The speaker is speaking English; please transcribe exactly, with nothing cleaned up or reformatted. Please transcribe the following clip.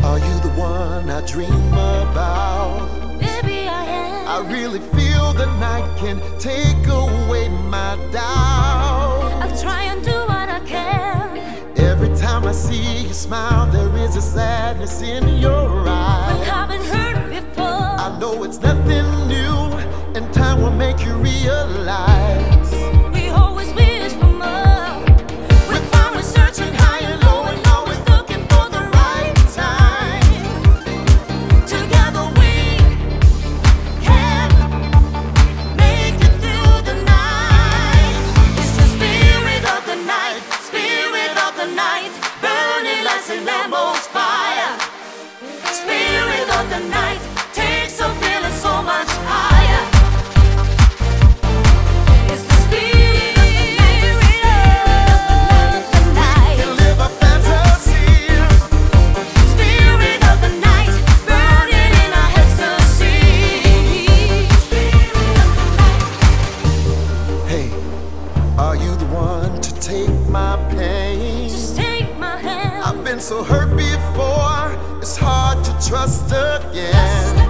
Are you the one I dream about? Maybe I am. I really feel the night can take away my doubt. I'll try and do what I can. Every time I see you smile, there is a sadness in your eyes. But I've been hurt before. I know it's nothing new, and time will make you realize. We always wish for more. We found we're searching high and low and always looking for the right time. Together we can make it through the night. It's the spirit of the night, spirit of the night, burning like Saint Elmo's fire. Spirit of the night takes a feeling so much higher. It's the spirit of the night. We can live a fantasy. Spirit of the night, burning in our ecstasy. Hey, are you the one to take my pain? Just take my hand. I've been so hurt before, it's hard to trust again.